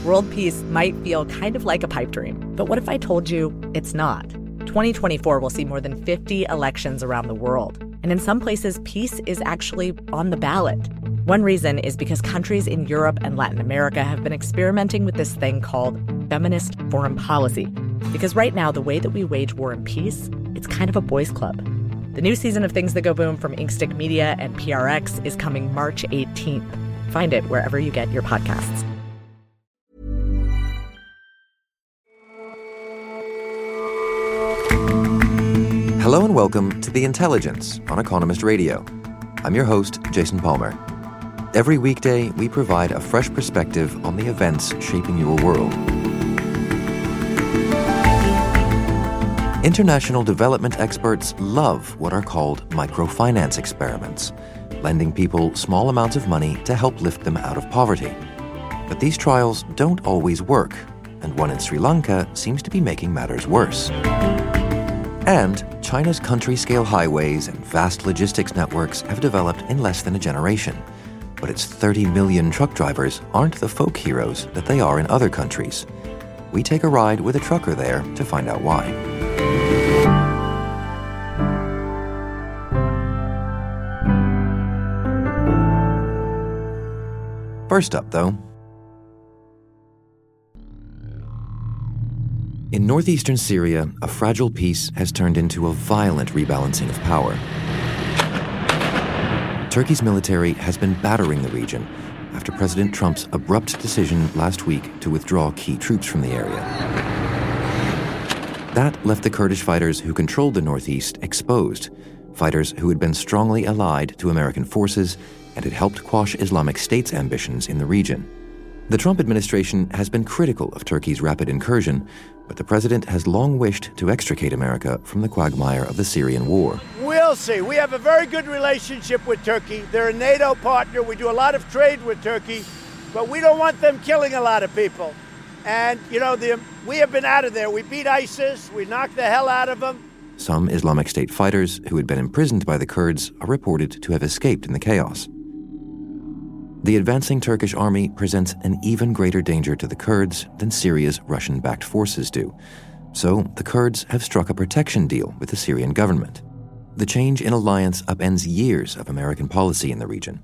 World peace might feel kind of like a pipe dream, but what if I told you it's not? 2024 will see more than 50 elections around the world, and in some places, peace is actually on the ballot. One reason is because countries in Europe and Latin America have been experimenting with this thing called feminist foreign policy. Because right now, the way that we wage war and peace, it's kind of a boys' club. The new season of Things That Go Boom from Inkstick Media and PRX is coming March 18th. Find it wherever you get your podcasts. Hello and welcome to The Intelligence on Economist Radio. I'm your host, Jason Palmer. Every weekday, we provide a fresh perspective on the events shaping your world. International development experts love what are called microfinance experiments, lending people small amounts of money to help lift them out of poverty. But these trials don't always work, and one in Sri Lanka seems to be making matters worse. And China's country-scale highways and vast logistics networks have developed in less than a generation. But its 30 million truck drivers aren't the folk heroes that they are in other countries. We take a ride with a trucker there to find out why. First up, though, in northeastern Syria, a fragile peace has turned into a violent rebalancing of power. Turkey's military has been battering the region after President Trump's abrupt decision last week to withdraw key troops from the area. That left the Kurdish fighters who controlled the northeast exposed, fighters who had been strongly allied to American forces and had helped quash Islamic State's ambitions in the region. The Trump administration has been critical of Turkey's rapid incursion, but the president has long wished to extricate America from the quagmire of the Syrian war. We'll see. We have a very good relationship with Turkey. They're a NATO partner. We do a lot of trade with Turkey, but we don't want them killing a lot of people. And, we have been out of there. We beat ISIS. We knocked the hell out of them. Some Islamic State fighters who had been imprisoned by the Kurds are reported to have escaped in the chaos. The advancing Turkish army presents an even greater danger to the Kurds than Syria's Russian-backed forces do. So the Kurds have struck a protection deal with the Syrian government. The change in alliance upends years of American policy in the region.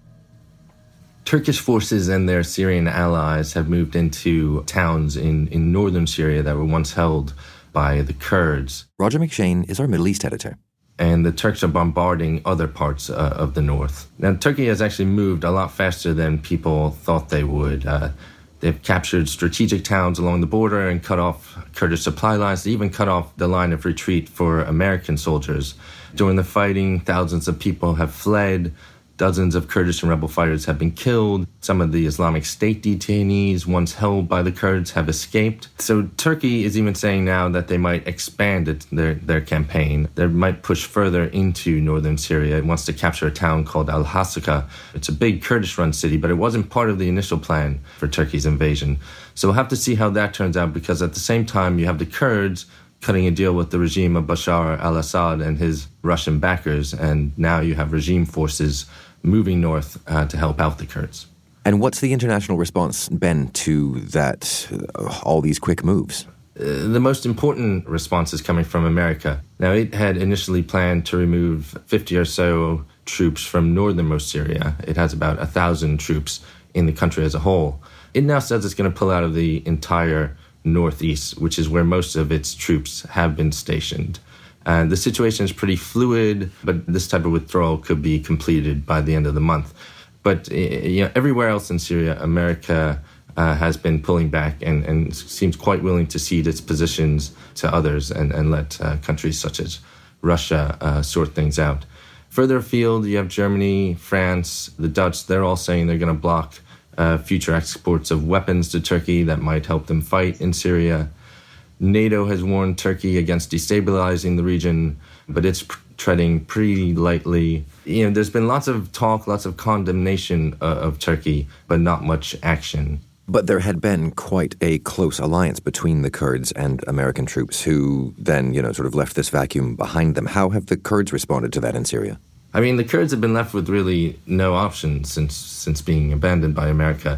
Turkish forces and their Syrian allies have moved into towns in northern Syria that were once held by the Kurds. Roger McShane is our Middle East editor. And the Turks are bombarding other parts of the north. Now, Turkey has actually moved a lot faster than people thought they would. They've captured strategic towns along the border and cut off Kurdish supply lines. They even cut off the line of retreat for American soldiers. During the fighting, thousands of people have fled. Dozens of Kurdish and rebel fighters have been killed. Some of the Islamic State detainees, once held by the Kurds, have escaped. So Turkey is even saying now that they might expand their campaign. They might push further into northern Syria. It wants to capture a town called Al-Hasaka. It's a big Kurdish-run city, but it wasn't part of the initial plan for Turkey's invasion. So we'll have to see how that turns out, because at the same time, you have the Kurds cutting a deal with the regime of Bashar al-Assad and his Russian backers, and now you have regime forces moving north to help out the Kurds. And what's the international response been to that, all these quick moves? The most important response is coming from America. Now, it had initially planned to remove 50 or so troops from northernmost Syria. It has about 1,000 troops in the country as a whole. It now says it's going to pull out of the entire northeast, which is where most of its troops have been stationed. The situation is pretty fluid, but this type of withdrawal could be completed by the end of the month. But everywhere else in Syria, America has been pulling back and seems quite willing to cede its positions to others and let countries such as Russia sort things out. Further afield, you have Germany, France, the Dutch. They're all saying they're going to block future exports of weapons to Turkey that might help them fight in Syria. NATO has warned Turkey against destabilizing the region, but it's treading pretty lightly. There's been lots of talk, lots of condemnation of Turkey, but not much action. But there had been quite a close alliance between the Kurds and American troops who then, sort of left this vacuum behind them. How have the Kurds responded to that in Syria? The Kurds have been left with really no options since being abandoned by America.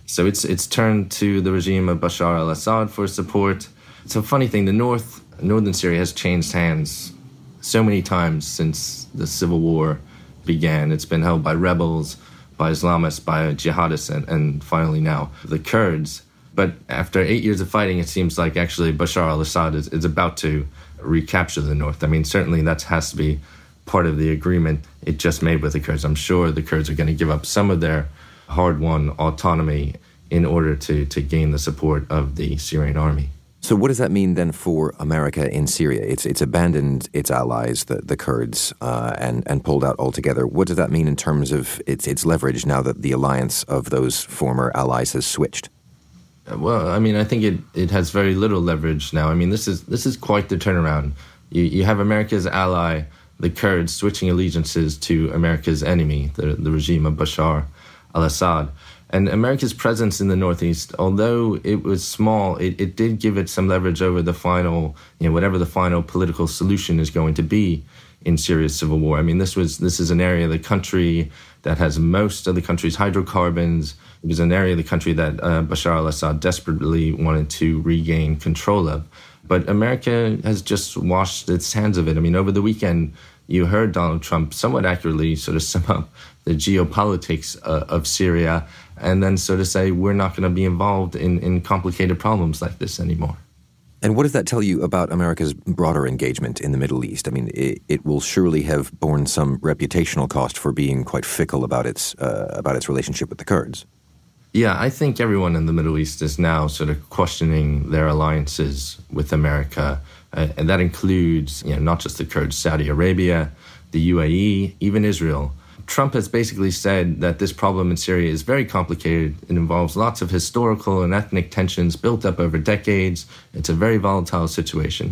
So it's turned to the regime of Bashar al-Assad for support. It's a funny thing, northern Syria has changed hands so many times since the civil war began. It's been held by rebels, by Islamists, by jihadists, and finally now the Kurds. But after 8 years of fighting, it seems like actually Bashar al-Assad is about to recapture the north. I mean, certainly that has to be part of the agreement it just made with the Kurds. I'm sure the Kurds are going to give up some of their hard-won autonomy in order to gain the support of the Syrian army. So what does that mean then for America in Syria? It's abandoned its allies, the Kurds, and pulled out altogether. What does that mean in terms of its leverage now that the alliance of those former allies has switched? Well, I mean, I think it has very little leverage now. I mean, this is quite the turnaround. You have America's ally, the Kurds, switching allegiances to America's enemy, the regime of Bashar al-Assad. And America's presence in the Northeast, although it was small, it did give it some leverage over the final, whatever the final political solution is going to be in Syria's civil war. I mean, this is an area of the country that has most of the country's hydrocarbons. It was an area of the country that Bashar al-Assad desperately wanted to regain control of. But America has just washed its hands of it. I mean, over the weekend, you heard Donald Trump somewhat accurately sort of sum up the geopolitics of Syria and then sort of say, we're not going to be involved in complicated problems like this anymore. And what does that tell you about America's broader engagement in the Middle East? I mean, it will surely have borne some reputational cost for being quite fickle about its relationship with the Kurds. Yeah, I think everyone in the Middle East is now sort of questioning their alliances with America. And that includes, not just the Kurds, Saudi Arabia, the UAE, even Israel. Trump has basically said that this problem in Syria is very complicated. It involves lots of historical and ethnic tensions built up over decades. It's a very volatile situation.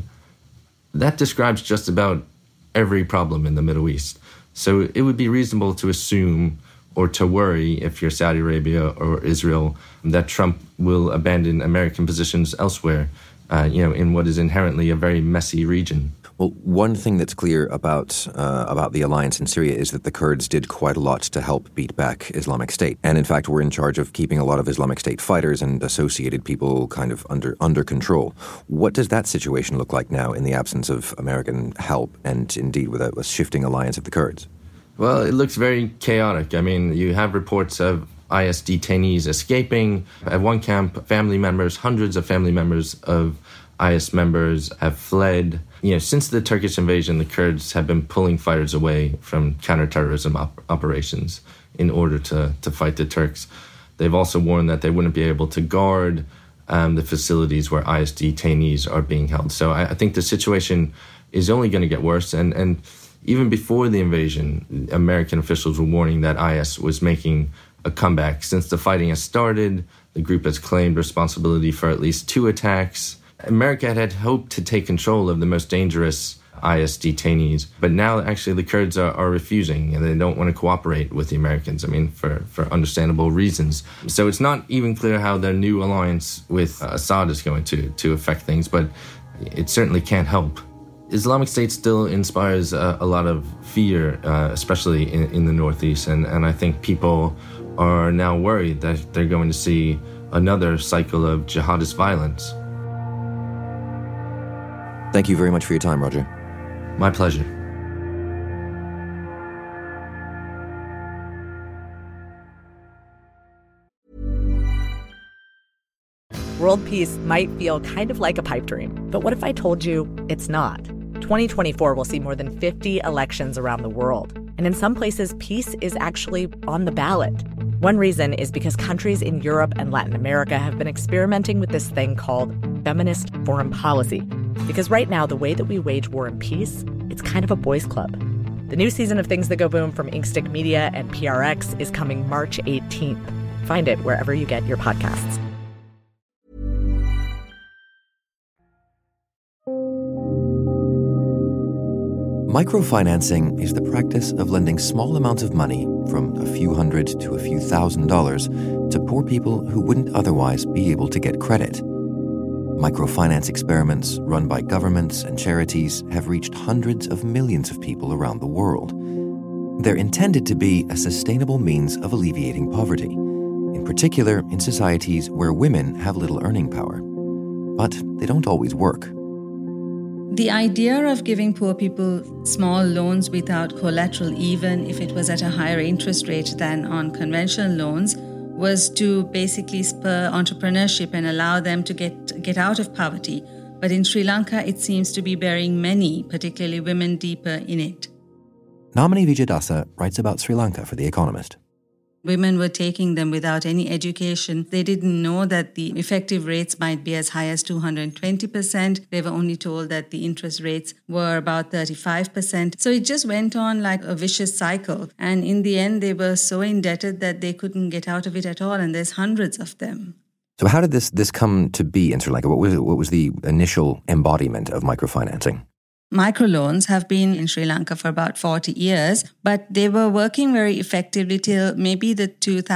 That describes just about every problem in the Middle East. So it would be reasonable to assume or to worry, if you're Saudi Arabia or Israel, that Trump will abandon American positions elsewhere, in what is inherently a very messy region. Well, one thing that's clear about the alliance in Syria is that the Kurds did quite a lot to help beat back Islamic State, and in fact were in charge of keeping a lot of Islamic State fighters and associated people kind of under control. What does that situation look like now in the absence of American help and indeed with a shifting alliance of the Kurds? Well, it looks very chaotic. I mean, you have reports of IS detainees escaping. At one camp, hundreds of family members of IS members have fled. Since the Turkish invasion, the Kurds have been pulling fighters away from counterterrorism operations in order to fight the Turks. They've also warned that they wouldn't be able to guard the facilities where IS detainees are being held. So I think the situation is only going to get worse. And even before the invasion, American officials were warning that IS was making a comeback. Since the fighting has started, the group has claimed responsibility for at least 2 attacks. America had hoped to take control of the most dangerous IS detainees, but now actually the Kurds are refusing, and they don't want to cooperate with the Americans, for understandable reasons. So it's not even clear how their new alliance with Assad is going to affect things, but it certainly can't help. Islamic State still inspires a lot of fear, especially in the Northeast, and I think people are now worried that they're going to see another cycle of jihadist violence. Thank you very much for your time, Roger. My pleasure. World peace might feel kind of like a pipe dream, but what if I told you it's not? 2024 will see more than 50 elections around the world, and in some places, peace is actually on the ballot. One reason is because countries in Europe and Latin America have been experimenting with this thing called feminist foreign policy. Because right now, the way that we wage war and peace, it's kind of a boys' club. The new season of Things That Go Boom from Inkstick Media and PRX is coming March 18th. Find it wherever you get your podcasts. Microfinancing is the practice of lending small amounts of money, from a few hundred to a few $1,000s, to poor people who wouldn't otherwise be able to get credit. Microfinance experiments run by governments and charities have reached hundreds of millions of people around the world. They're intended to be a sustainable means of alleviating poverty. In particular in societies where women have little earning power. But they don't always work. The idea of giving poor people small loans without collateral, even if it was at a higher interest rate than on conventional loans, was to basically spur entrepreneurship and allow them to get out of poverty. But in Sri Lanka, it seems to be burying many, particularly women, deeper in it. Namani Vijayadasa writes about Sri Lanka for The Economist. Women were taking them without any education. They didn't know that the effective rates might be as high as 220%. They were only told that the interest rates were about 35%. So it just went on like a vicious cycle. And in the end, they were so indebted that they couldn't get out of it at all. And there's hundreds of them. So how did this come to be in Sri Lanka? What was the initial embodiment of microfinancing? Microloans have been in Sri Lanka for about 40 years, but they were working very effectively till maybe the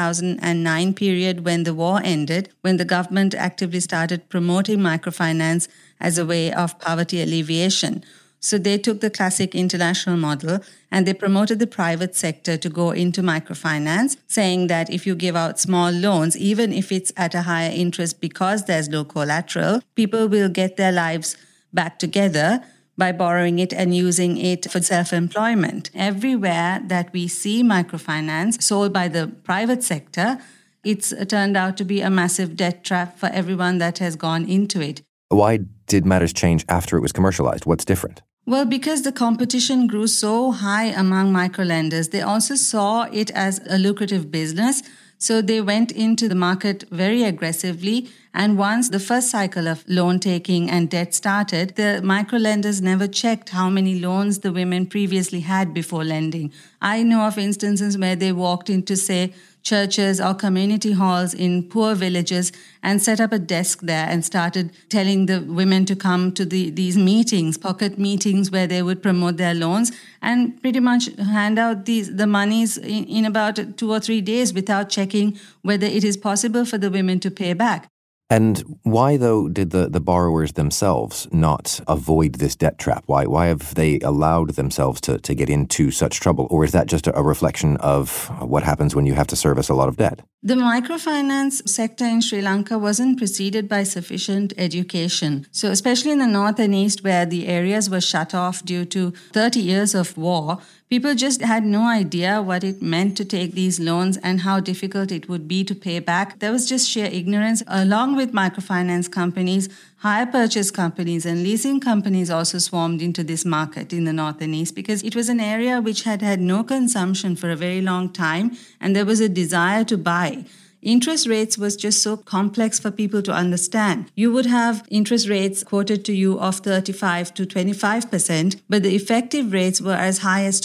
2009 period when the war ended, when the government actively started promoting microfinance as a way of poverty alleviation. So they took the classic international model and they promoted the private sector to go into microfinance, saying that if you give out small loans, even if it's at a higher interest because there's no collateral, people will get their lives back together by borrowing it and using it for self-employment. Everywhere that we see microfinance sold by the private sector, it's turned out to be a massive debt trap for everyone that has gone into it. Why did matters change after it was commercialized? What's different? Well, because the competition grew so high among microlenders, they also saw it as a lucrative business. So they went into the market very aggressively. And once the first cycle of loan taking and debt started, the microlenders never checked how many loans the women previously had before lending. I know of instances where they walked into, say, churches or community halls in poor villages and set up a desk there and started telling the women to come to these meetings, pocket meetings where they would promote their loans and pretty much hand out the monies in about 2 or 3 days without checking whether it is possible for the women to pay back. And why, though, did the borrowers themselves not avoid this debt trap? Why have they allowed themselves to get into such trouble? Or is that just a reflection of what happens when you have to service a lot of debt? The microfinance sector in Sri Lanka wasn't preceded by sufficient education. So especially in the north and east, where the areas were shut off due to 30 years of war, people just had no idea what it meant to take these loans and how difficult it would be to pay back. There was just sheer ignorance. Along with microfinance companies, hire purchase companies and leasing companies also swarmed into this market in the north and east because it was an area which had had no consumption for a very long time and there was a desire to buy. Interest rates was just so complex for people to understand. You would have interest rates quoted to you of 35 to 25%, but the effective rates were as high as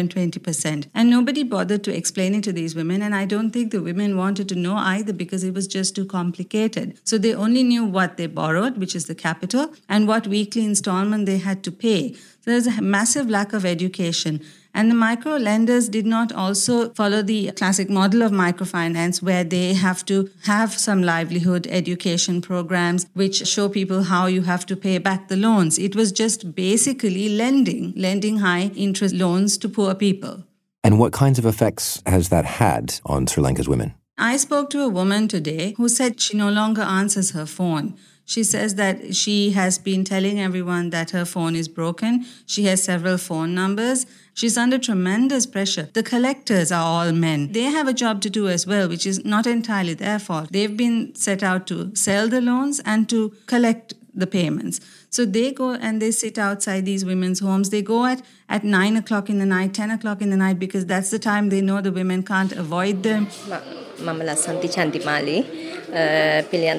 220%. And nobody bothered to explain it to these women, and I don't think the women wanted to know either because it was just too complicated. So they only knew what they borrowed, which is the capital, and what weekly installment they had to pay. So there's a massive lack of education. And the micro lenders did not also follow the classic model of microfinance where they have to have some livelihood education programs which show people how you have to pay back the loans. It was just basically lending high interest loans to poor people. And what kinds of effects has that had on Sri Lanka's women? I spoke to a woman today who said she no longer answers her phone. She says that she has been telling everyone that her phone is broken. She has several phone numbers. She's under tremendous pressure. The collectors are all men. They have a job to do as well, which is not entirely their fault. They've been set out to sell the loans and to collect the payments. So they go and they sit outside these women's homes. They go at 9 o'clock in the night, 10 o'clock in the night, because that's the time they know the women can't avoid them. Mama Lasanti Chandimali. I met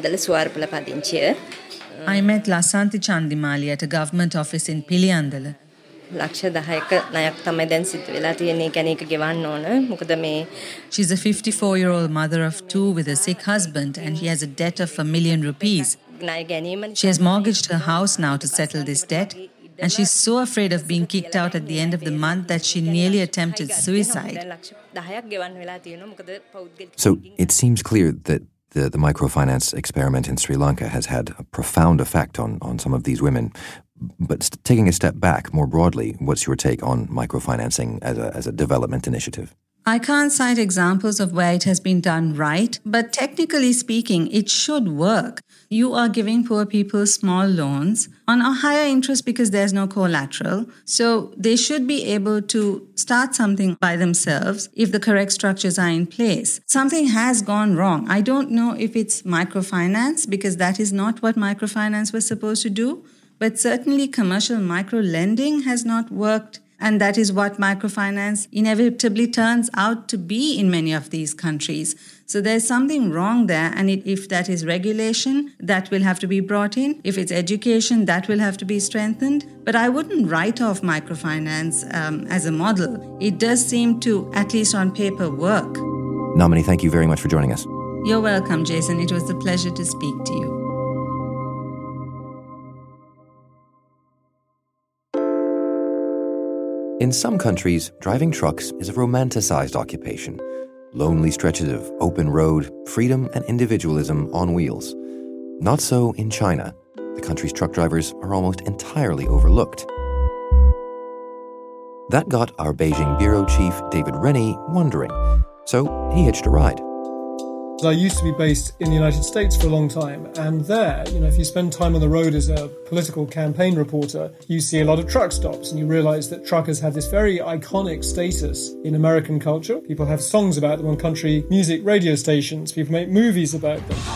Lasanti Chandimali at a government office in Piliandala. She's a 54-year-old mother of 2 with a sick husband and he has a debt of ₹1 million. She has mortgaged her house now to settle this debt and she's so afraid of being kicked out at the end of the month that she nearly attempted suicide. So it seems clear that the microfinance experiment in Sri Lanka has had a profound effect on some of these women. But taking a step back more broadly, what's your take on microfinancing as a development initiative? I can't cite examples of where it has been done right, but technically speaking, it should work. You are giving poor people small loans on a higher interest because there's no collateral. So they should be able to start something by themselves if the correct structures are in place. Something has gone wrong. I don't know if it's microfinance because that is not what microfinance was supposed to do, but certainly commercial micro-lending has not worked. And that is what microfinance inevitably turns out to be in many of these countries. So there's something wrong there. And if that is regulation, that will have to be brought in. If it's education, that will have to be strengthened. But I wouldn't write off microfinance as a model. It does seem to, at least on paper, work. Namini, thank you very much for joining us. You're welcome, Jason. It was a pleasure to speak to you. In some countries, driving trucks is a romanticized occupation. Lonely stretches of open road, freedom and individualism on wheels. Not so in China. The country's truck drivers are almost entirely overlooked. That got our Beijing bureau chief, David Rennie, wondering. So he hitched a ride. I used to be based in the United States for a long time, and there, if you spend time on the road as a political campaign reporter, you see a lot of truck stops, and you realize that truckers have this very iconic status in American culture. People have songs about them on country music radio stations. People make movies about them.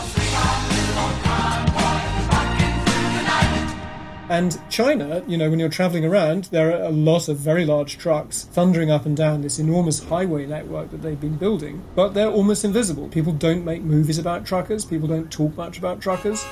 And China, when you're traveling around, there are a lot of very large trucks thundering up and down this enormous highway network that they've been building, but they're almost invisible. People don't make movies about truckers. People don't talk much about truckers.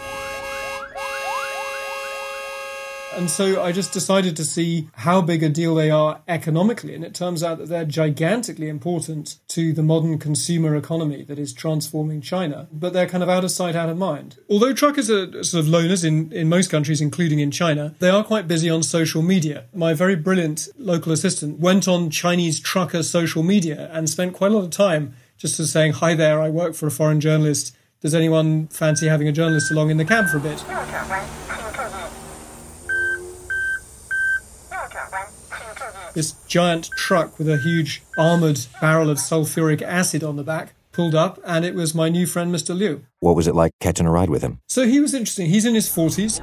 And so I just decided to see how big a deal they are economically. And it turns out that they're gigantically important to the modern consumer economy that is transforming China. But they're kind of out of sight, out of mind. Although truckers are sort of loners in most countries, including in China, they are quite busy on social media. My very brilliant local assistant went on Chinese trucker social media and spent quite a lot of time just sort of saying, "Hi there, I work for a foreign journalist. Does anyone fancy having a journalist along in the cab for a bit?" This giant truck with a huge armoured barrel of sulfuric acid on the back pulled up, and it was my new friend, Mr. Liu. What was it like catching a ride with him? So he was interesting. He's in his 40s.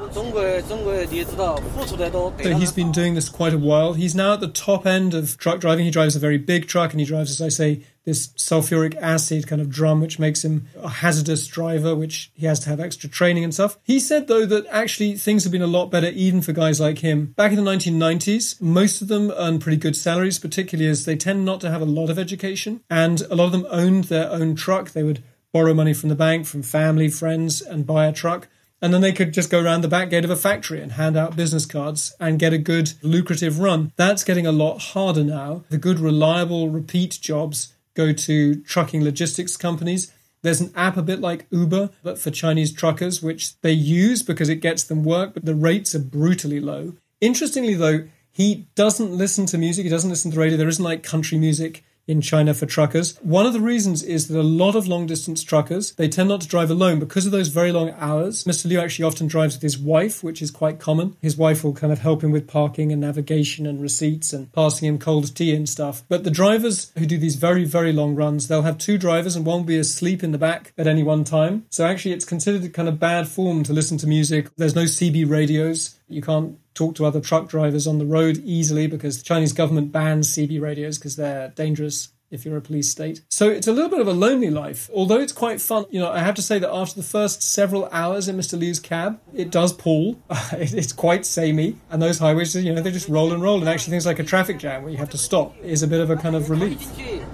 So he's been doing this quite a while. He's now at the top end of truck driving. He drives a very big truck, and he drives, as I say, this sulfuric acid kind of drum, which makes him a hazardous driver, which he has to have extra training and stuff. He said, though, that actually things have been a lot better even for guys like him. Back in the 1990s, most of them earn pretty good salaries, particularly as they tend not to have a lot of education. And a lot of them owned their own truck. They would borrow money from the bank, from family, friends, and buy a truck. And then they could just go around the back gate of a factory and hand out business cards and get a good, lucrative run. That's getting a lot harder now. The good, reliable, repeat jobs go to trucking logistics companies. There's an app a bit like Uber, but for Chinese truckers, which they use because it gets them work, but the rates are brutally low. Interestingly, though, he doesn't listen to music. He doesn't listen to radio. There isn't like country music in China for truckers. One of the reasons is that a lot of long-distance truckers, they tend not to drive alone because of those very long hours. Mr. Liu actually often drives with his wife, which is quite common. His wife will kind of help him with parking and navigation and receipts and passing him cold tea and stuff. But the drivers who do these very, very long runs, they'll have two drivers and one will be asleep in the back at any one time. So actually it's considered kind of bad form to listen to music. There's no CB radios. You can't talk to other truck drivers on the road easily because the Chinese government bans CB radios because they're dangerous if you're a police state. So it's a little bit of a lonely life, although it's quite fun. I have to say that after the first several hours in Mr. Liu's cab, it does pull. It's quite samey. And those highways, they just roll and roll. And actually things like a traffic jam where you have to stop is a bit of a kind of relief.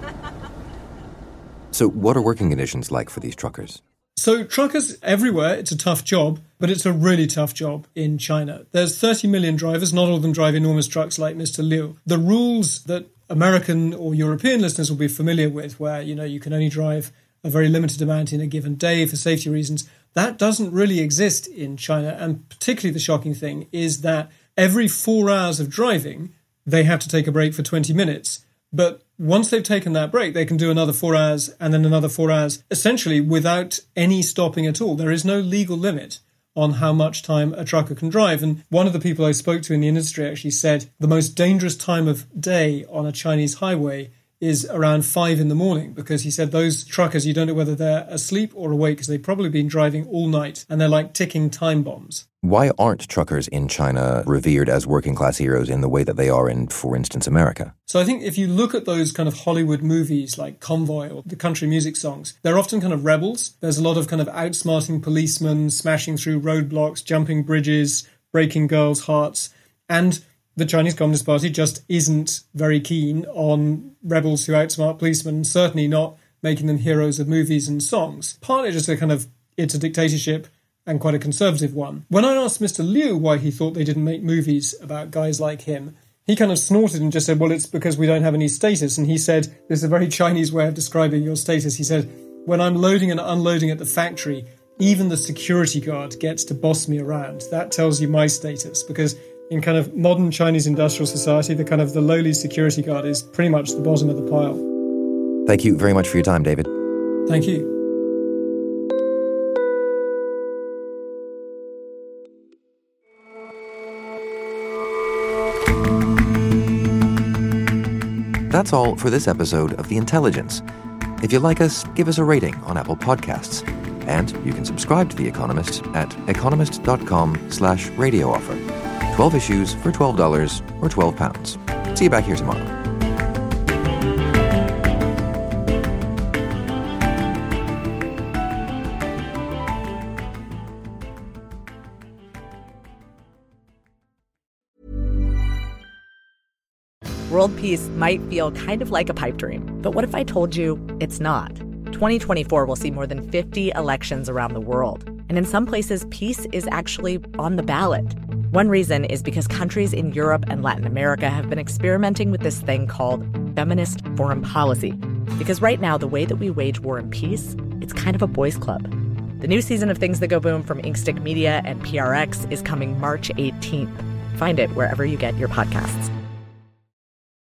So what are working conditions like for these truckers? So truckers everywhere, it's a tough job, but it's a really tough job in China. There's 30 million drivers. Not all of them drive enormous trucks like Mr. Liu. The rules that American or European listeners will be familiar with, where, you can only drive a very limited amount in a given day for safety reasons, that doesn't really exist in China. And particularly the shocking thing is that every 4 hours of driving, they have to take a break for 20 minutes. But once they've taken that break, they can do another 4 hours and then another 4 hours, essentially without any stopping at all. There is no legal limit on how much time a trucker can drive. And one of the people I spoke to in the industry actually said the most dangerous time of day on a Chinese highway is around 5 a.m, because he said those truckers, you don't know whether they're asleep or awake because they've probably been driving all night and they're like ticking time bombs. Why aren't truckers in China revered as working-class heroes in the way that they are in, for instance, America? So I think if you look at those kind of Hollywood movies like Convoy or the country music songs, they're often kind of rebels. There's a lot of kind of outsmarting policemen, smashing through roadblocks, jumping bridges, breaking girls' hearts. And the Chinese Communist Party just isn't very keen on rebels who outsmart policemen, certainly not making them heroes of movies and songs. Partly just it's a dictatorship, and quite a conservative one. When I asked Mr. Liu why he thought they didn't make movies about guys like him, he kind of snorted and just said, well, it's because we don't have any status. And he said, this is a very Chinese way of describing your status. He said, when I'm loading and unloading at the factory, even the security guard gets to boss me around. That tells you my status, because in kind of modern Chinese industrial society, the lowly security guard is pretty much the bottom of the pile. Thank you very much for your time, David. Thank you. That's all for this episode of The Intelligence. If you like us, give us a rating on Apple Podcasts. And you can subscribe to The Economist at economist.com/radio offer. 12 issues for $12 or £12. See you back here tomorrow. World peace might feel kind of like a pipe dream, but what if I told you it's not? 2024 will see more than 50 elections around the world, and in some places, peace is actually on the ballot. One reason is because countries in Europe and Latin America have been experimenting with this thing called feminist foreign policy. Because right now, the way that we wage war and peace, it's kind of a boys' club. The new season of Things That Go Boom from Inkstick Media and PRX is coming March 18th. Find it wherever you get your podcasts.